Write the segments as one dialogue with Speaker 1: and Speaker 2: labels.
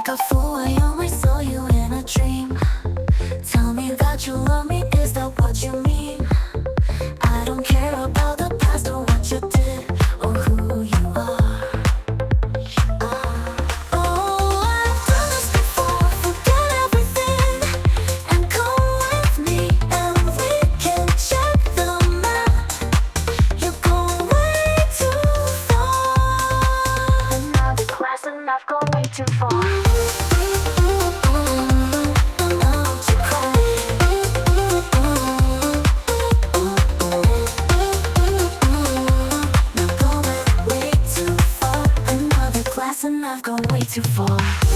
Speaker 1: Like a fool, I only saw you in a dream. Tell me that you love me, is that what you mean? I don't care about the past or what you did or who you are. Oh, I've done this before. Forget everything and come with me, and we can check the map. You're going way too far. Another class and I've gone way too far. And I've gone way too far.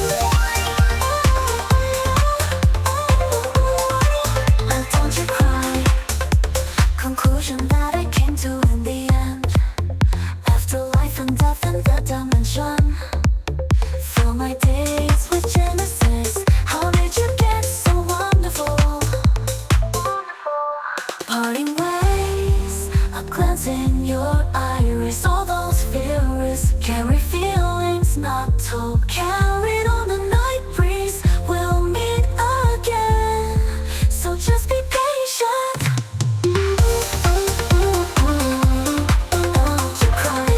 Speaker 1: And don't you cry. Conclusion that I came to in the end. After life and death in the dimension. Fill my days with Genesis. How did you get so wonderful? Parting ways, a glance in your iris. All those fears carry feelings not told, carried on the night breeze. We'll meet again, so just be patient. Don't you cry.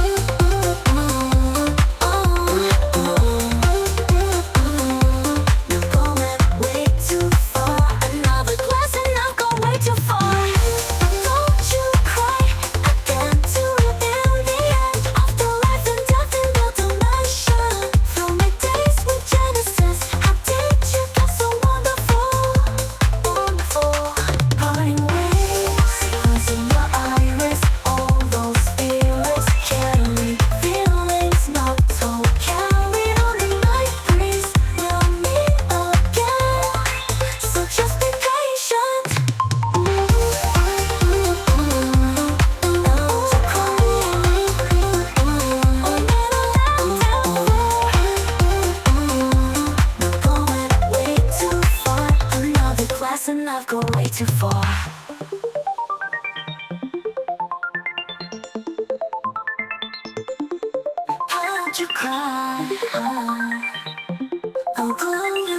Speaker 1: You're going way too far. Another glass and I've gone way too far. Don't you cry. I can't do it in the end. After life and death in the dimension. Fill my days with Genesis. How did you get so wonderful? Wonderful. Parting ways, eyes in your iris. All those feelings carry feelings not told, carried on the night breeze. We'll meet again, so just be patient. Don't you cry. We're going way too far. Another glass and I've gone way too far. Don't you cry. I'm going